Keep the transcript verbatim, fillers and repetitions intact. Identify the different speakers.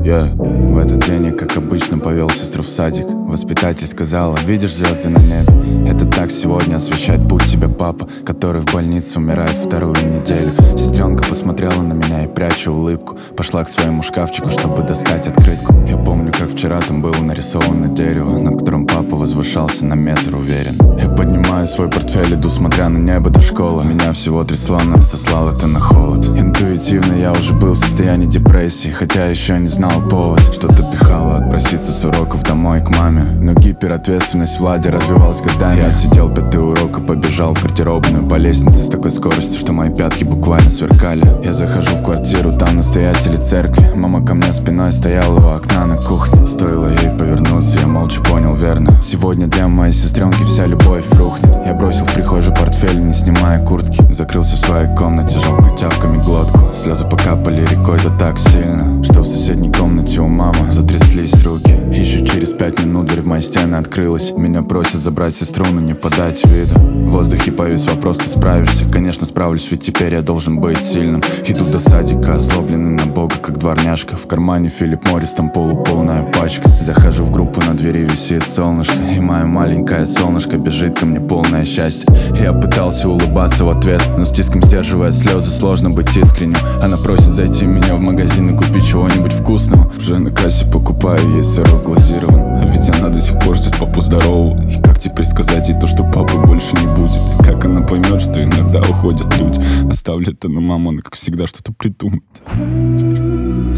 Speaker 1: Yeah. В этот день я, как обычно, повел сестру в садик. Воспитатель сказала: видишь звезды на небе? Это так сегодня освещает путь тебе папа, который в больнице умирает вторую неделю. Сестренка посмотрела на меня и, пряча улыбку, пошла к своему шкафчику, чтобы достать открытку. Я помню, как вчера там было нарисовано дерево, на котором папа возвышался на метр уверен. Я поднимаю свой портфель, иду, смотря на небо до школы. Меня всего трясло, но сослал это на холод. Интуитивно я уже был в состоянии депрессии, хотя еще не знал повод. Что-то пихало отпроситься с уроков домой к маме, но гиперответственность Влади развивалась годами. Я отсидел пятый урок и побежал в гардеробную по лестнице с такой скоростью, что мои пятки буквально сверкали. Я захожу в квартиру, там настоятели церкви. Мама ко мне спиной стояла у окна на кухне. Стоило ей повернуться, я молча понял верно: сегодня для моей сестренки вся любовь рухнет. Я бросил в прихожей портфель, не снимая куртки, закрылся в своей комнате, жал ключавками глотку. Слезы покапали рекой, да так сильно, что в соседней комнате у мамы затряслись руки. Еще через пять минут дверь в мои стены открылась. Меня просят забрать сестру, но не подать виду. В воздухе повис вопрос: ты справишься? Конечно справлюсь, ведь теперь я должен быть сильным. Иду до садика, озлобленный на бога, как дворняжка. В кармане Филипп Моррис, там полуполная пачка. Захожу в группу, на двери висит солнышко, и мое маленькое солнышко бежит ко мне полное счастье. Я пытался улыбаться в ответ, но с тиском сдерживая слезы, сложно быть искренним. Она просит зайти меня в магазин и купить чего-нибудь вкусного. Уже на кассе покупаю ей сырок глазирован, а ведь она до сих пор ждет папу здорового. И как теперь сказать ей то, что папы больше не будет? И как она поймет, что иногда уходят люди? Оставлю это на маму, она как всегда что-то придумает.